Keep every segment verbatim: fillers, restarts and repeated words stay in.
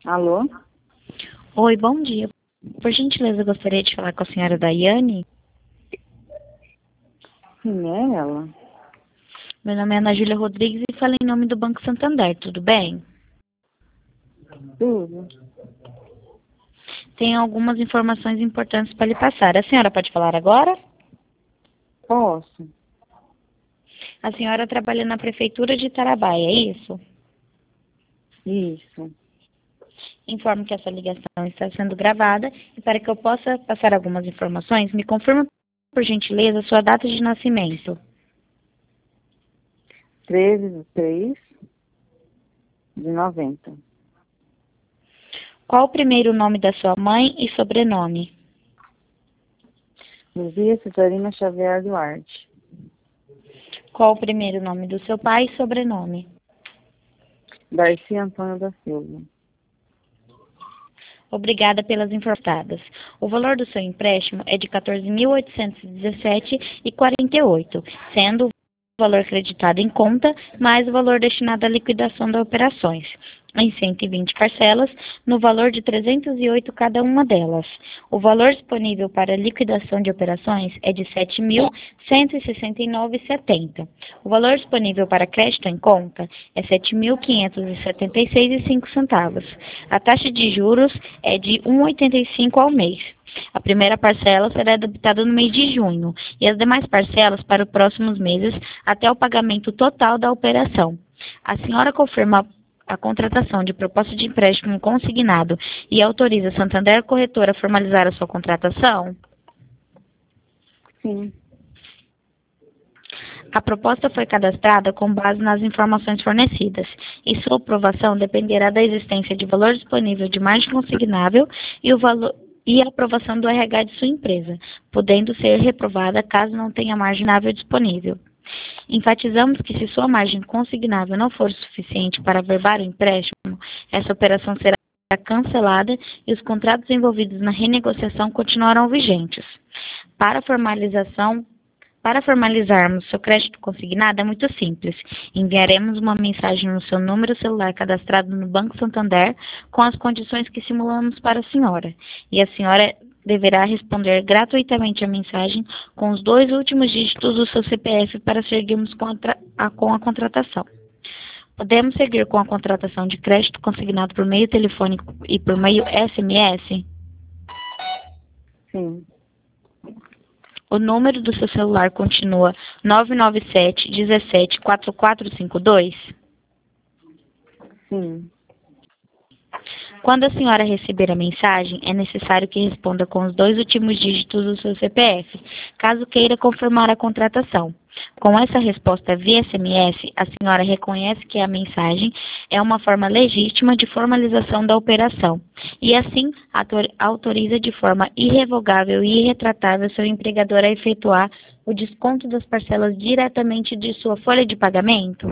Alô? Oi, bom dia. Por gentileza, eu gostaria de falar com a senhora Daiane. Quem é ela? Meu nome é Ana Júlia Rodrigues e falo em nome do Banco Santander, tudo bem? Tudo. Tenho algumas informações importantes para lhe passar. A senhora pode falar agora? Posso? A senhora trabalha na Prefeitura de Itarabaia, é isso? Isso. Informo que essa ligação está sendo gravada e para que eu possa passar algumas informações, me confirma, por gentileza, a sua data de nascimento. treze de três de noventa. Qual o primeiro nome da sua mãe e sobrenome? Luzia Cetarina Xavier Duarte. Qual o primeiro nome do seu pai e sobrenome? Darcy Antônio da Silva. Obrigada pelas informações. O valor do seu empréstimo é de quatorze mil oitocentos e dezessete reais e quarenta e oito centavos, sendo o valor creditado em conta mais o valor destinado à liquidação das operações, em cento e vinte parcelas, no valor de trezentos e oito cada uma delas. O valor disponível para liquidação de operações é de sete mil cento e sessenta e nove reais e setenta centavos. O valor disponível para crédito em conta é sete mil quinhentos e setenta e seis reais e cinco centavos. A taxa de juros é de um vírgula oitenta e cinco ao mês. A primeira parcela será debitada no mês de junho e as demais parcelas para os próximos meses até o pagamento total da operação. A senhora confirma a contratação de proposta de empréstimo consignado e autoriza a Santander Corretora a formalizar a sua contratação? Sim. A proposta foi cadastrada com base nas informações fornecidas e sua aprovação dependerá da existência de valor disponível de margem consignável e o valor e a aprovação do R H de sua empresa, podendo ser reprovada caso não tenha margem consignável disponível. Enfatizamos que se sua margem consignável não for suficiente para averbar o empréstimo, essa operação será cancelada e os contratos envolvidos na renegociação continuarão vigentes. Para formalização Para formalizarmos seu crédito consignado é muito simples. Enviaremos uma mensagem no seu número celular cadastrado no Banco Santander com as condições que simulamos para a senhora. E a senhora deverá responder gratuitamente a mensagem com os dois últimos dígitos do seu C P F para seguirmos com a, a, com a contratação. Podemos seguir com a contratação de crédito consignado por meio telefônico e por meio S M S? Sim. O número do seu celular continua nove nove sete, um sete, quatro quatro cinco dois? Sim. Quando a senhora receber a mensagem, é necessário que responda com os dois últimos dígitos do seu C P F, caso queira confirmar a contratação. Com essa resposta via S M S, a senhora reconhece que a mensagem é uma forma legítima de formalização da operação e, assim, autoriza de forma irrevogável e irretratável seu empregador a efetuar o desconto das parcelas diretamente de sua folha de pagamento?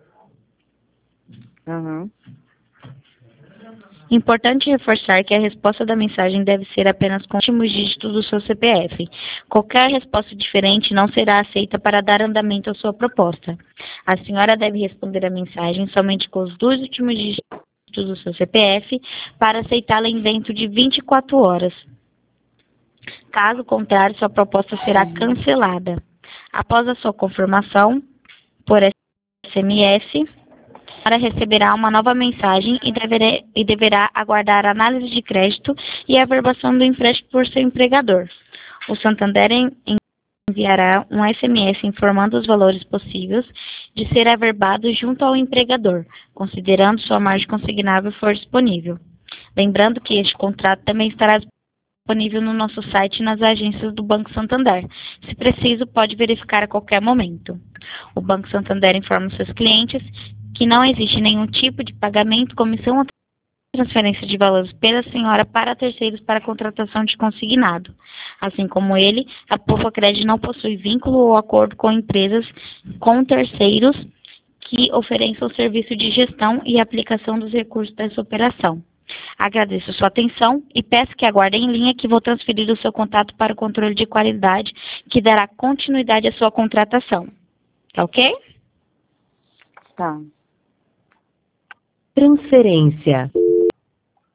Uhum. Importante reforçar que a resposta da mensagem deve ser apenas com os últimos dígitos do seu C P F. Qualquer resposta diferente não será aceita para dar andamento à sua proposta. A senhora deve responder a mensagem somente com os dois últimos dígitos do seu C P F para aceitá-la em dentro de vinte e quatro horas. Caso contrário, sua proposta será cancelada. Após a sua confirmação por S M S, a senhora receberá uma nova mensagem e deverá, e deverá aguardar a análise de crédito e a averbação do empréstimo por seu empregador. O Santander enviará um S M S informando os valores possíveis de ser averbado junto ao empregador, considerando sua margem consignável for disponível. Lembrando que este contrato também estará disponível no nosso site e nas agências do Banco Santander. Se preciso, pode verificar a qualquer momento. O Banco Santander informa seus clientes que não existe nenhum tipo de pagamento, comissão ou transferência de valores pela senhora para terceiros para contratação de consignado. Assim como ele, a Pofocred não possui vínculo ou acordo com empresas com terceiros que ofereçam serviço de gestão e aplicação dos recursos dessa operação. Agradeço sua atenção e peço que aguarde em linha que vou transferir o seu contato para o controle de qualidade, que dará continuidade à sua contratação. Tá ok? Tá. Transferência.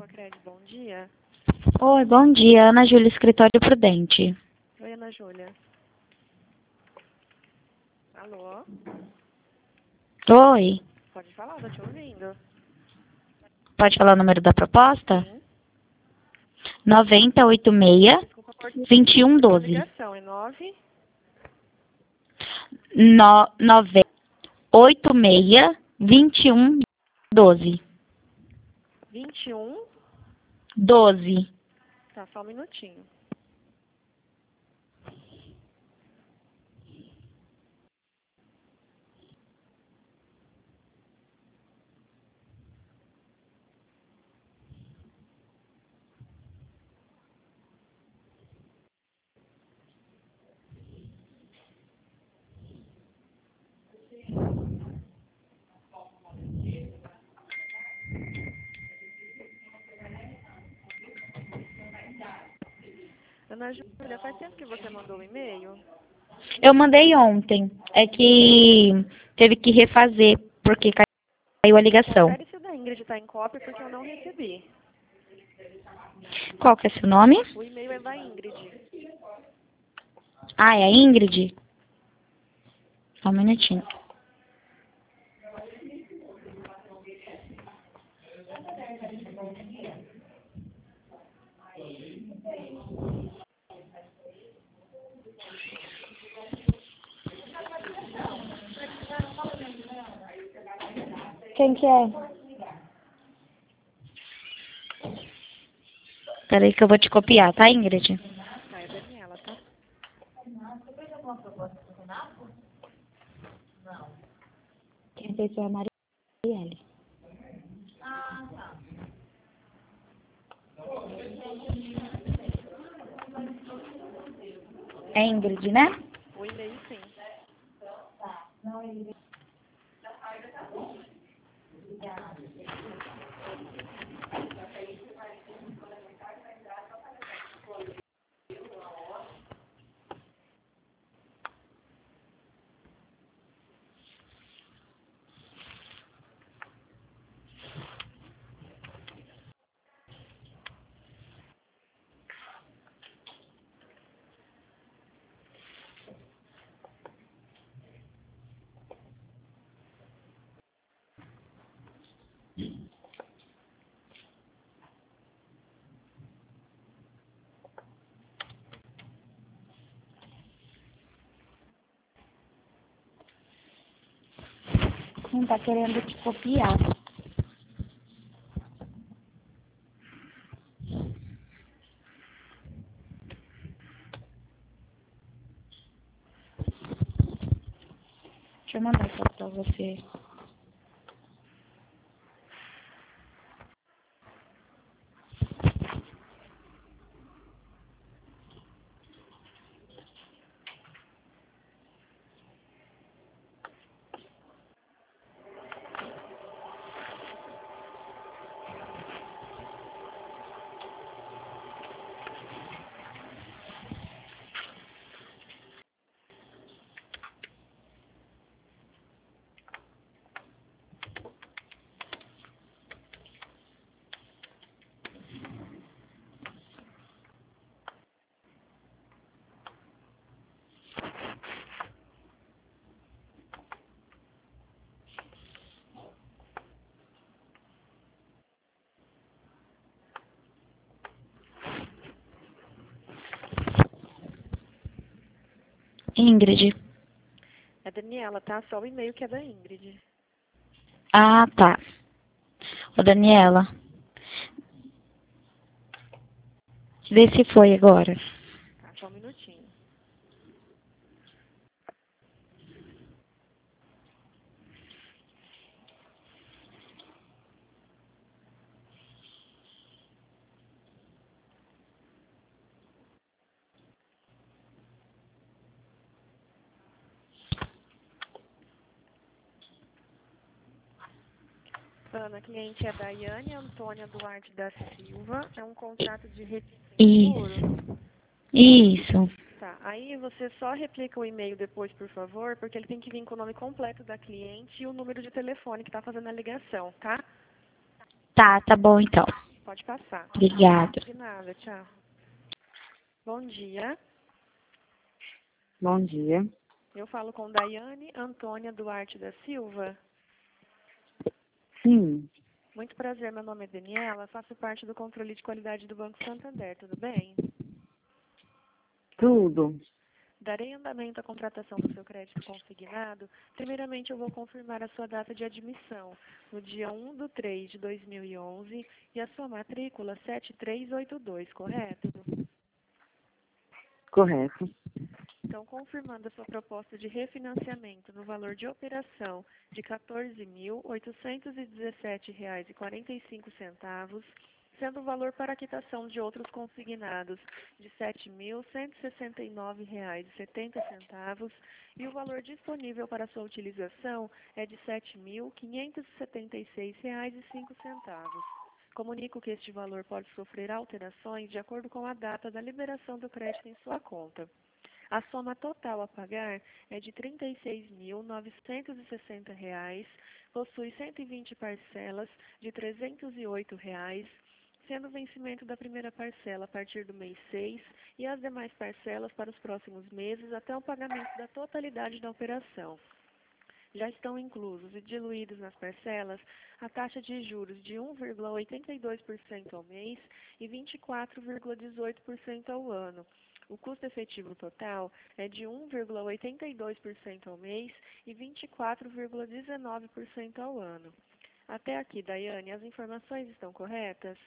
Macred, bom dia. Oi, bom dia. Ana Júlia, Escritório Prudente. Oi, Ana Júlia. Alô? Oi, Pode falar, tô te ouvindo. pode falar o número da proposta? Sim. nove zero oito seis, Desculpa cortar dois um um a doze. ligação. É nove No, nove oito seis, dois um um doze. vinte e um. doze. Tá, só um minutinho. Ana Júlia, faz tempo que você mandou o e-mail? Eu mandei ontem. É que teve que refazer, porque caiu a ligação. Confere se o da Ingrid tá em cópia, porque eu não recebi. Qual que é seu nome? O e-mail é da Ingrid. Ah, é a Ingrid? Só um minutinho. Quem que é? Peraí que eu vou te copiar, tá, Ingrid? Tá, é a Daniela, tá? Quem fez foi a Marielle. É Ingrid, né? O e-mail, sim. Não tá querendo te copiar. Deixa eu mandar só pra você. Ingrid. É Daniela, tá? Só o e-mail que é da Ingrid. Ah, tá. Ô, Daniela. Vê se foi agora. Tá, só um minutinho. Ana, a cliente é Daiane Antônia Duarte da Silva. É um contrato de registro seguro. Isso. Isso. Tá, aí você só replica o e-mail depois, por favor, porque ele tem que vir com o nome completo da cliente e o número de telefone que está fazendo a ligação, tá? Tá, tá bom então. Pode passar. Obrigada. De nada, tchau. Bom dia. Bom dia. Eu falo com Daiane Antônia Duarte da Silva. Sim, Muito prazer, meu nome é Daniela, faço parte do controle de qualidade do Banco Santander, tudo bem? tudo. Darei andamento à contratação do seu crédito consignado. Primeiramente, eu vou confirmar a sua data de admissão, no dia um de três de dois mil e onze, e a sua matrícula sete três oito dois, correto? Correto. Então, confirmando a sua proposta de refinanciamento no valor de operação de quatorze mil oitocentos e dezessete reais e quarenta e cinco centavos, sendo o valor para a quitação de outros consignados de sete mil cento e sessenta e nove reais e setenta centavos e o valor disponível para sua utilização é de sete mil quinhentos e setenta e seis reais e cinco centavos. Comunico que este valor pode sofrer alterações de acordo com a data da liberação do crédito em sua conta. A soma total a pagar é de trinta e seis mil novecentos e sessenta reais, possui cento e vinte parcelas de trezentos e oito reais, sendo o vencimento da primeira parcela a partir do mês seis e as demais parcelas para os próximos meses até o pagamento da totalidade da operação. Já estão inclusos e diluídos nas parcelas a taxa de juros de um vírgula oitenta e dois por cento ao mês e vinte e quatro vírgula dezoito por cento ao ano. O custo efetivo total é de um vírgula oitenta e dois por cento ao mês e vinte e quatro vírgula dezenove por cento ao ano. Até aqui, Daiane, as informações estão corretas?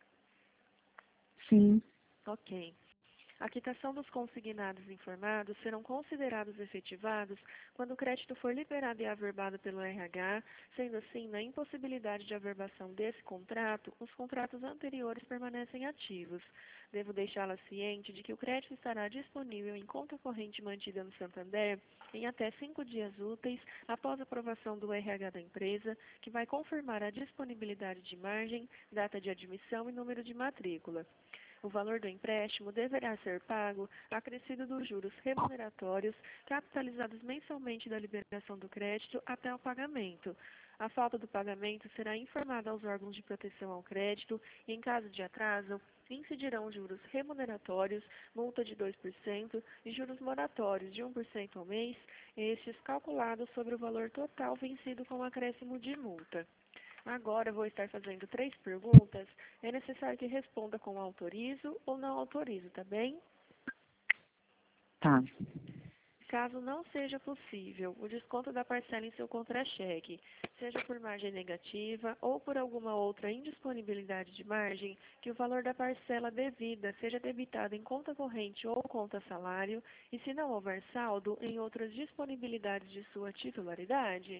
Sim, Ok. A quitação dos consignados informados serão considerados efetivados quando o crédito for liberado e averbado pelo R H, sendo assim, na impossibilidade de averbação desse contrato, os contratos anteriores permanecem ativos. Devo deixá-la ciente de que o crédito estará disponível em conta corrente mantida no Santander em até cinco dias úteis após a aprovação do R H da empresa, que vai confirmar a disponibilidade de margem, data de admissão e número de matrícula. O valor do empréstimo deverá ser pago acrescido dos juros remuneratórios capitalizados mensalmente da liberação do crédito até o pagamento. A falta do pagamento será informada aos órgãos de proteção ao crédito e, em caso de atraso, incidirão juros remuneratórios, multa de dois por cento e juros moratórios de um por cento ao mês, estes calculados sobre o valor total vencido com acréscimo de multa. Agora vou estar fazendo três perguntas. É necessário que responda com autorizo ou não autorizo, tá bem? tá. Caso não seja possível o desconto da parcela em seu contra-cheque, seja por margem negativa ou por alguma outra indisponibilidade de margem, que o valor da parcela devida seja debitado em conta corrente ou conta salário e, se não houver saldo, em outras disponibilidades de sua titularidade.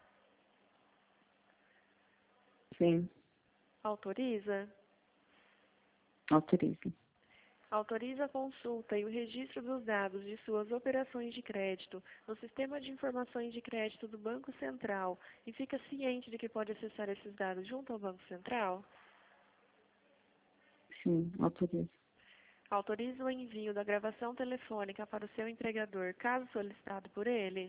Sim, Autoriza? autorizo. Autoriza a consulta e o registro dos dados de suas operações de crédito no Sistema de Informações de Crédito do Banco Central e fica ciente de que pode acessar esses dados junto ao Banco Central? Sim, autorizo. Autoriza o envio da gravação telefônica para o seu empregador, caso solicitado por ele?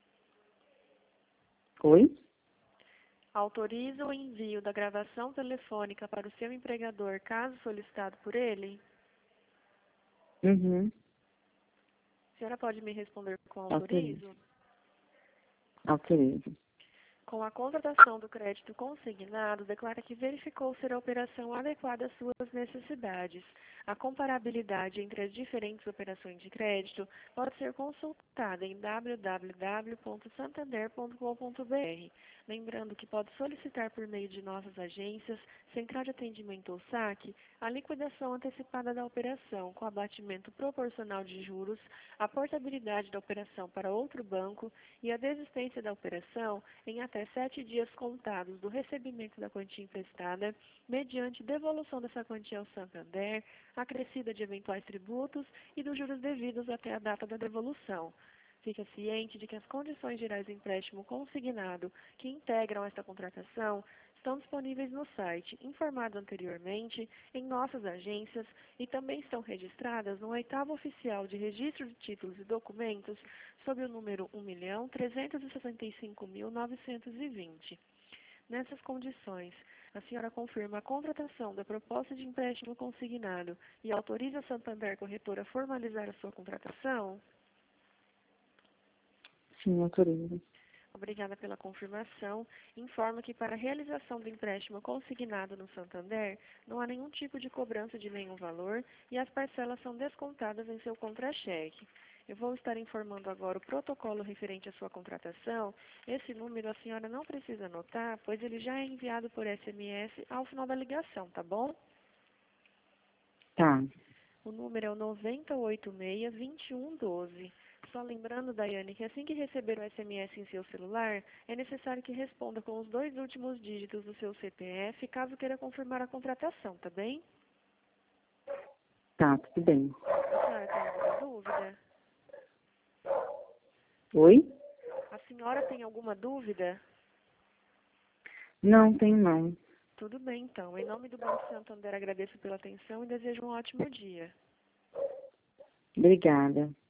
Oi? Autoriza o envio da gravação telefônica para o seu empregador, caso solicitado por ele? Uhum, A senhora pode me responder com autorizo. autorizo? Autorizo. Com a contratação do crédito consignado, declara que verificou ser a operação adequada às suas necessidades. A comparabilidade entre as diferentes operações de crédito pode ser consultada em w w w ponto santander ponto com ponto b r. Lembrando que pode solicitar por meio de nossas agências, Central de Atendimento ou saque, a liquidação antecipada da operação com abatimento proporcional de juros, a portabilidade da operação para outro banco e a desistência da operação em até sete dias contados do recebimento da quantia emprestada, mediante devolução dessa quantia ao Santander, acrescida de eventuais tributos e dos juros devidos até a data da devolução. Fica ciente de que as condições gerais do empréstimo consignado que integram esta contratação estão disponíveis no site, informado anteriormente, em nossas agências e também estão registradas no oitavo oficial de registro de títulos e documentos sob o número um milhão trezentos e sessenta e cinco mil novecentos e vinte. Nessas condições, a senhora confirma a contratação da proposta de empréstimo consignado e autoriza a Santander Corretora a formalizar a sua contratação? Sim, autorizo. Obrigada pela confirmação. Informo que para a realização do empréstimo consignado no Santander, não há nenhum tipo de cobrança de nenhum valor e as parcelas são descontadas em seu contra-cheque. Eu vou estar informando agora o protocolo referente à sua contratação. Esse número a senhora não precisa anotar, pois ele já é enviado por S M S ao final da ligação, tá bom? Tá. O número é o nove oito seis, dois um um dois. Só lembrando, Daiane, que assim que receber o S M S em seu celular, é necessário que responda com os dois últimos dígitos do seu C P F, caso queira confirmar a contratação, tá bem? Tá, tudo bem. A senhora tem alguma dúvida? Oi? A senhora tem alguma dúvida? Não, tenho não. Tudo bem, então. Em nome do Banco Santander, agradeço pela atenção e desejo um ótimo dia. Obrigada.